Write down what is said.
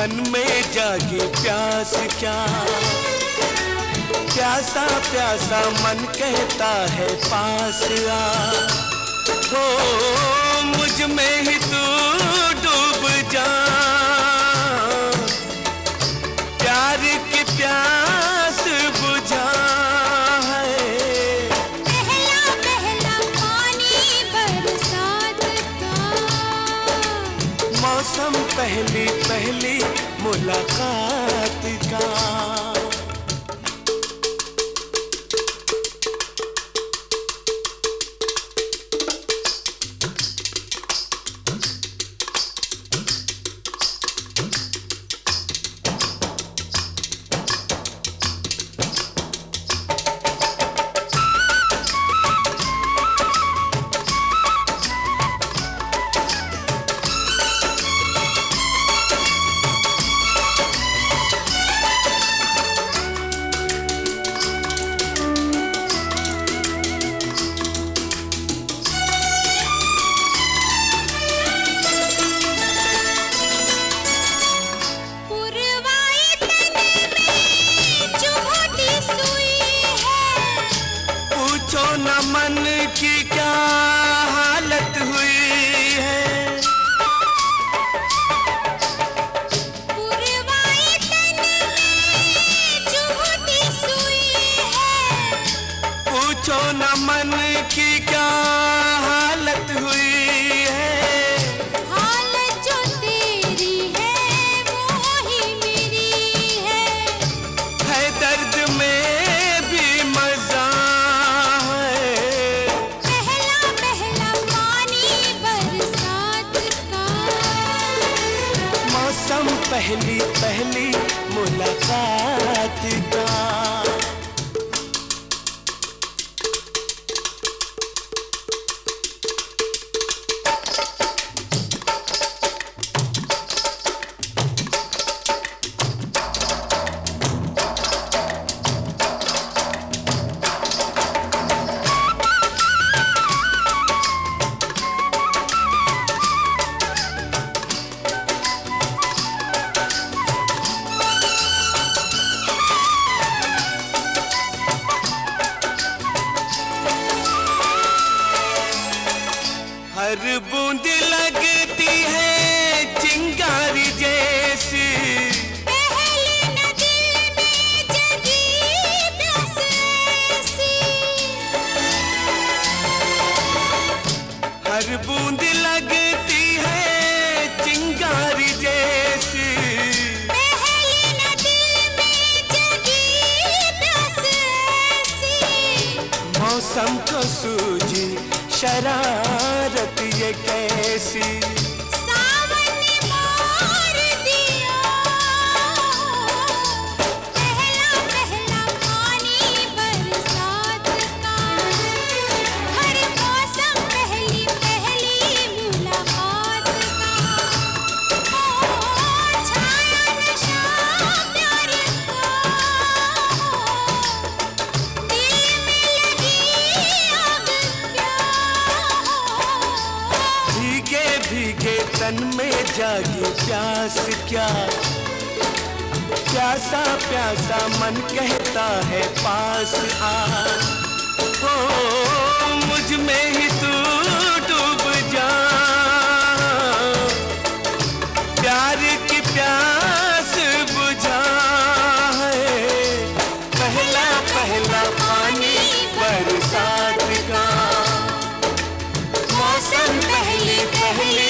मन में जागी प्यास क्या, प्यासा प्यासा मन कहता है पास आ। हो मुझ में ही तू डूब जा, प्यार की प्यास बुझा है। पहला पहला पानी बरसात का, मौसम पहली पहली मुलाकात का। न मन की क्या हालत हुई है, पुरवाई तन में चुभती सुई है। पूछो न मन की क्या हालत हुई है। हालत जो तेरी है वो ही मेरी है दर्द में भी मजा। पहली पहली मुलाकात का। हर बूंद लगती है चिंगारी जैसी, पहले न दिल में जगी प्यास ऐसी। हर बूंद लगती है चिंगारी जैसी, पहले न दिल में जगी प्यास ऐसी। मौसम को सूझी शरारत ये कैसी, सावन ने मार दिया। पहला पहला पानी बरसात का, हर मौसम पहली पहली मुलाकात का। ओ छाया नशा प्यार का, दिल में लगी आग क्या। भीगे भीगे तन में जागी प्यास क्या, प्यासा प्यासा मन कहता है पास आ। हो मुझ में ही तू डूब जा, प्यार की प्यास बुझा है। पहला पहला पानी बरसात का, मौसम पहली पहली